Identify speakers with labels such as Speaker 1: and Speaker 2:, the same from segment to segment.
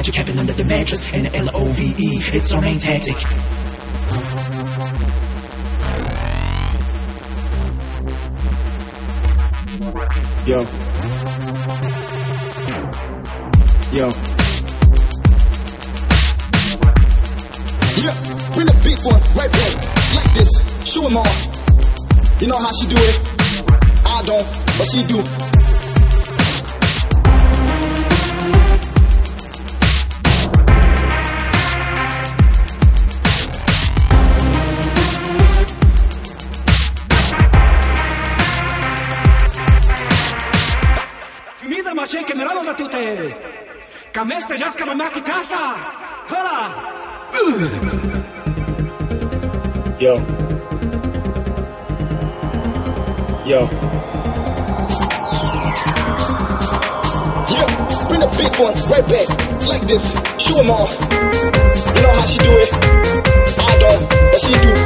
Speaker 1: magic happen under the mattress. And the L-O-V-E, it's our main tactic. Yo. Yo.
Speaker 2: Yeah, bring the big one right back, like this, show 'em all. You know how she do it? I don't, but she do.
Speaker 3: Finita macie che merano da tutte. Kameste jaska mamaki casa. Hola.
Speaker 1: Yo. Yo.
Speaker 2: Yeah, bring the big one right back, like this, show 'em all. You know how she do it? I don't, but she do.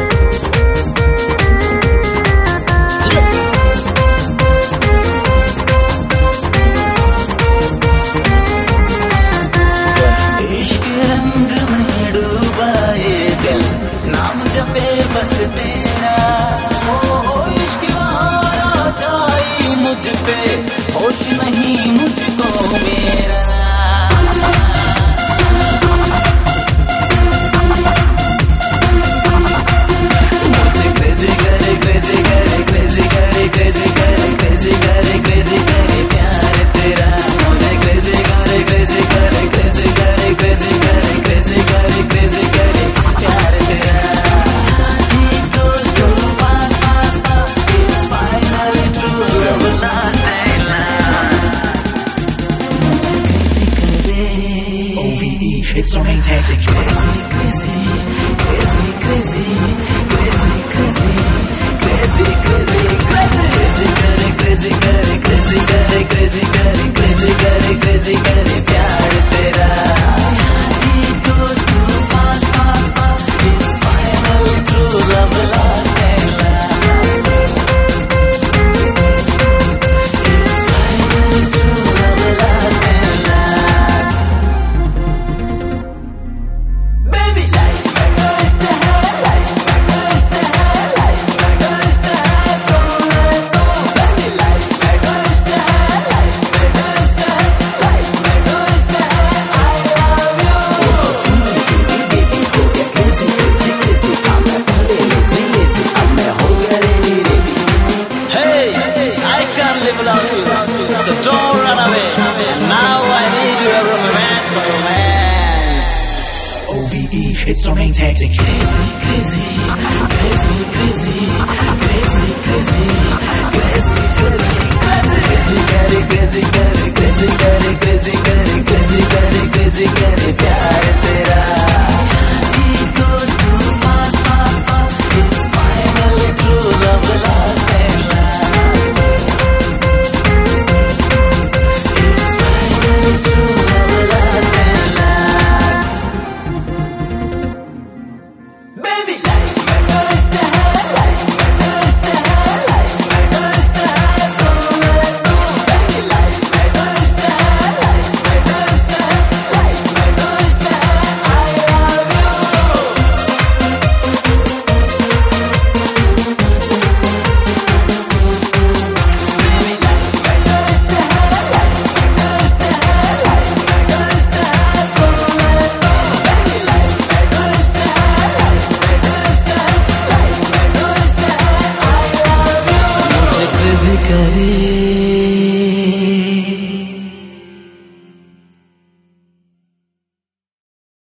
Speaker 4: जपे बस तेरा ओ इश्क आया जाए मुझ पे होश नहीं मुझको मेरा मुझे क्रेजी करे क्रेजी करे क्रेजी करे क्रेजी करे क्रेजी करे क्रेजी करे प्यार तेरा मुझे क्रेजी करे क्रेजी करे क्रेजी करे क्रेजी करे क्रेजी करे क्रेजी करे प्यार तेरा
Speaker 1: It's our main tactic.
Speaker 4: Crazy, crazy, crazy, crazy, crazy, crazy, crazy, crazy, crazy, crazy, crazy, crazy, crazy, crazy, crazy, crazy, crazy, crazy, प्यार तेरा. It goes too fast, fast, fast. It's final, true love, lost and last. It's final, true love, lost and last. Baby, life में कष्ट है, life में कष्ट है, life में कष्ट है, सुन ले तो. Baby, life में कष्ट है, life में कष्ट है, life में कष्ट है, I love you. Baby, हो गया crazy, crazy, crazy, अब मैं पहले lazy, lazy, अब मैं हो गया ready, ready. Hey, I can't live without you, so don't run away. And now I need you, every man for romance.
Speaker 1: O-V-E, it's our main tactic.
Speaker 4: Crazy, crazy, crazy, crazy, crazy, crazy, crazy, crazy, crazy, crazy, crazy, crazy, crazy, crazy, crazy, crazy, crazy, crazy, प्यार तेरा. It goes too fast, fast, fast. It's finally true love, lost and last. It's finally true love, lost and last. Baby, life में कष्ट है, life में कष्ट है, life में कष्ट है, सुन ले तो. Baby, life में कष्ट है, life में कष्ट है, life में कष्ट है, I love you. Baby, life में कष्ट है, life में कष्ट है, life में कष्ट है, सुन ले तो. Baby, life में कष्ट है, life में कष्ट है, life में कष्ट है, I love you. मुझे crazy करे